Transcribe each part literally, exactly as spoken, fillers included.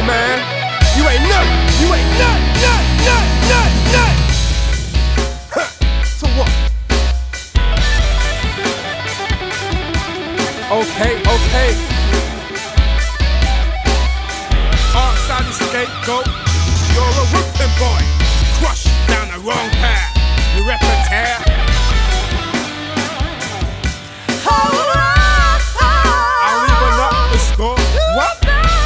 man. You ain't nothing. You ain't nothing, nothing, nothing, nothing, nothing. Huh. So what? Okay, okay. Outside the scapegoat, you're a whipping boy. Crush down the wrong path. You rep a tear. I'll even up the score. What?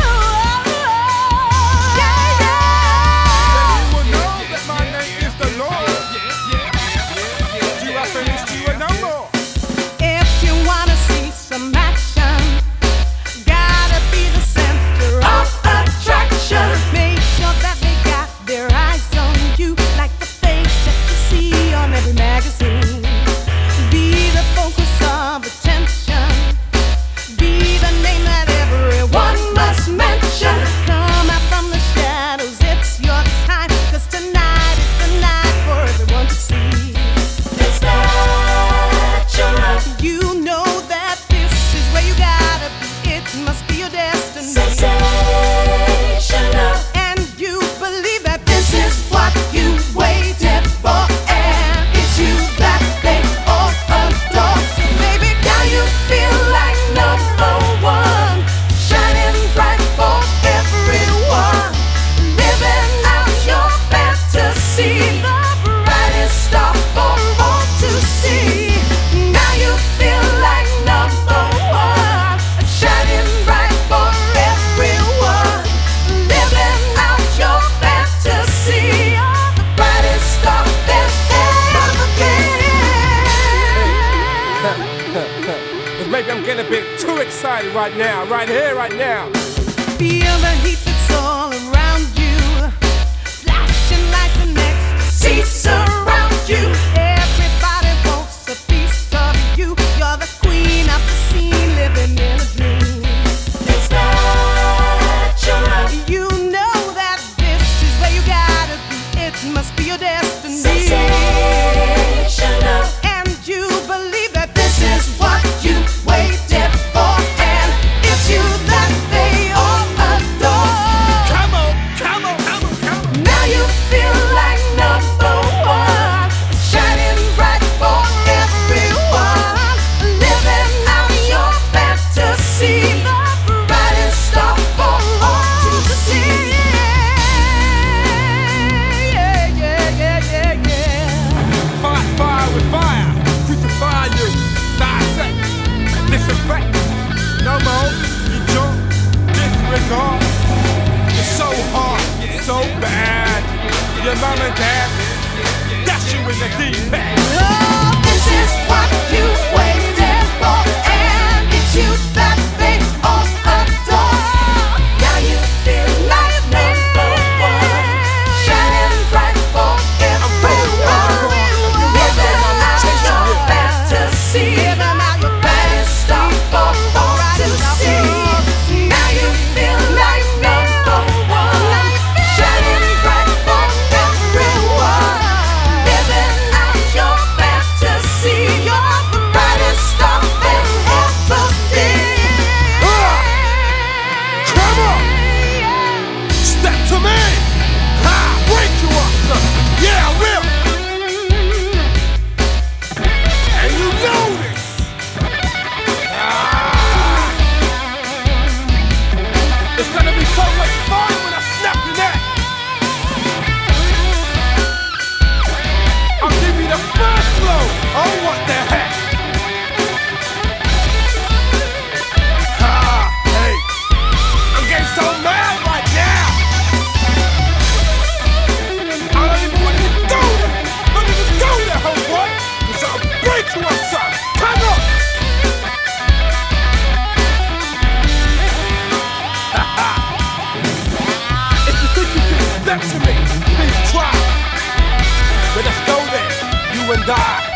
Maybe I'm getting a bit too excited right now, right here, right now. Feel the heat that's all around you, flashing like the next sea surround you. Everybody wants a piece of you. You're the queen of the scene, living in a dream. It's natural. You know that this is where you gotta be. It must be your destiny. Sensational. And you believe that this is what you waited for, and it's you that they all adore. Come on, come on, come on, come on. Now you feel like number one, shining bright for everyone, living out your fantasy, the brightest star for all to see. Yeah, yeah, yeah, yeah, yeah. Fight fire with fire, crucify you, dissect, disinfect. No more, you jump, disregard. You're so hard, so bad. Your mom and dad dash you in the deep end. Oh, this is what you waited for, and it's you that they all adore. Now you feel like number one, shining bright for everyone, living out your fantasy, brightest star for all to see. Now you feel like number one, shining bright for everyone, living out your fantasy. You're the brightest star they've ever seen. Come on, step to me. Ha, break you up, son. Yeah, I will. And you know this. Ah. It's gonna be so much fun when I snap your neck. I'll give you the first blow. Oh, what the heck? Ah, hey, I'm getting so mad right now. I don't even want to do that. Don't even do that, homeboy. Cause I'll break you up, son. Come on. If you think you can step to me, please try. But let's go there, you and I.